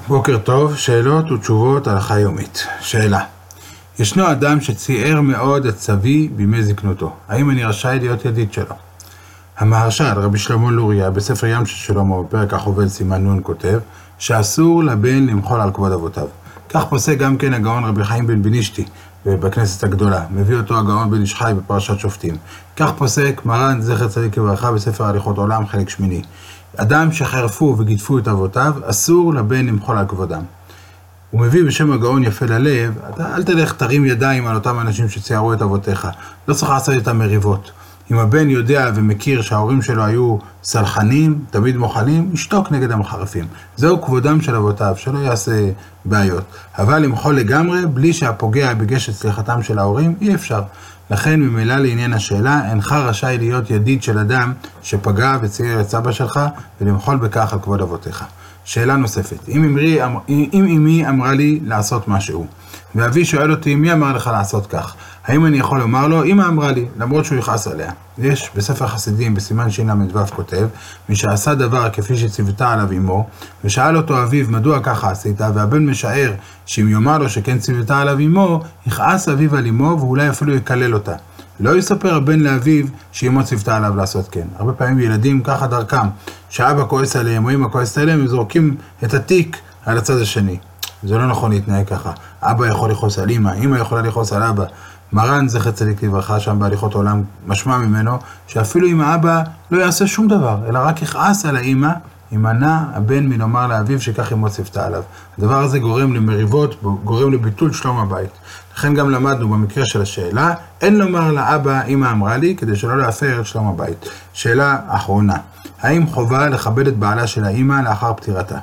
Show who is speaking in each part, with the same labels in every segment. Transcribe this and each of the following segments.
Speaker 1: בוקר טוב, שאלות ותשובות הלכה יומית. שאלה: ישנו אדם שציער מאוד את סבי בימי זקנותו. האם אני רשאי להיות ידיד שלו? המהרש"ל, רבי שלמה לוריה, בספר ים של שלמה, בפרק החובל סימן נ' כותב שאסור לבן למחול על כבוד אבותיו. כך פוסק גם כן הגאון רבי חיים בן בנישתי בכנסת הגדולה. מביא אותו הגאון בן איש חי בפרשת שופטים. כך פוסק מרן זכר צדיק לברכה בספר הליכות עולם חלק שמיני. אדם שחרפו וגידפו את אבותיו, אסור לבן למחול על כבודם. הוא מביא בשם הגאון יפה ללב, אל תלך תרים ידיים על אותם אנשים שציירו את אבותיך. לא צריך לעשות איתם מריבות. אם הבן יודע ומכיר שההורים שלו היו סלחנים, תמיד מוחלים, ישתוק נגד המחרפים. זהו כבודם של אבותיו, שלא יעשה בעיות. אבל למחול לגמרי, בלי שהפוגע ביקש את סליחתם של ההורים, אי אפשר. לכן ממילא לעניין השאלה, אינך רשאי להיות ידיד של אדם שפגע וצייר את סבא שלך, ולמחול בכך על כבוד אבותיך. שאלה נוספת: אם אמי אמרה לי לעשות משהו, ואבי שואל אותי מי אמר לך לעשות כך, האם אני יכול לומר לו אמא אמרה לי, למרות שהוא יכעס עליה? יש בספר חסידים בסימן של"ו כותב: מי שעשה דבר כפי שציוותה עליו אמו, ושאל אותו אביו מדוע ככה עשית, והבן משער שאם יאמר לו שכן ציוותה עליו אמו, יכעס אביו על אמו ואולי אפילו יקלל אותה. לא יספר הבן לאביו שאמו ציוותה עליו לעשות כן. הרבה פעמים ילדים ככה דרכם, שאבא כועס עליהם או אמא כועסת עליהם, הם זורקים את התיק על הצד השני. זה לא נכון להתנהג ככה. אבא יכול לכעוס על אמא, אמא יכולה לכעוס על אבא. מרן זכר צדיק לברכה שם בהליכות עולם משמע ממנו שאפילו אם האבא לא יעשה שום דבר, אלא רק יכעס על האמא, ימנע הבן מלומר לאביו שכך אמו ציוותה עליו. הדבר הזה גורם למריבות, גורם לביטול שלום הבית. לכן גם למדנו במקרה של השאלה, אין לומר לאבא אמא אמרה לי, כדי שלא להפר את שלום הבית. שאלה אחרונה: האם חובה לכבד את בעלה של האמא לאחר פטירתה?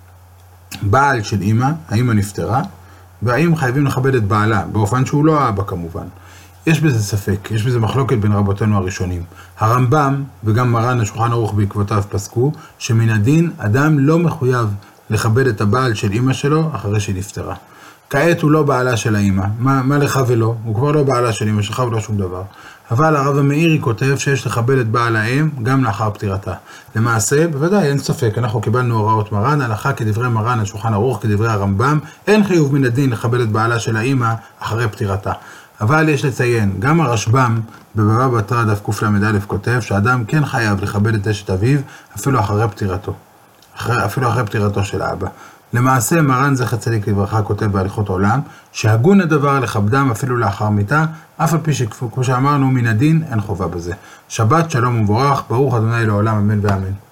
Speaker 1: בעל של אמא, האמא נפטרה, והאם חייבים לכבד את בעלה, באופן שהוא לא האבא כמובן. יש בזה ספק, יש בזה מחלוקת בין רבותינו הראשונים. הרמב"ם וגם מרן השולחן ערוך בעקבותיו פסקו שמן הדין אדם לא מחויב לכבד את הבעל של אמא שלו אחרי שהיא נפטרה. כעת הוא לא בעלה של האמא, מה לך ולא? הוא כבר לא בעלה של אמא שלך ולא שום דבר. אבל הרב המאירי כותב שיש לכבד את בעל האם גם לאחר פטירתה. למעשה, בוודאי אין ספק, אנחנו קיבלנו הוראות מרן, הלכה כדברי מרן השולחן ערוך כדברי הרמב"ם, אין חיוב מן הדין לכבד את בעלה של האמא אחרי פטירתה. אבל יש לציין, גם הרשב"ם בבבא בתרא דף קל"א כותב שאדם כן חייב לכבד את אשת אביו אפילו אחרי פטירתו. אפילו אחרי פטירתו של האבא. למעשה מרן זכר צדיק לברכה כותב בהליכות עולם שהגון הדבר לכבדם אפילו לאחר מיתה, אף על פי שכמו שאמרנו מן הדין אין חובה בזה. שבת שלום ומבורך, ברוך ה' לעולם, אמן ואמן.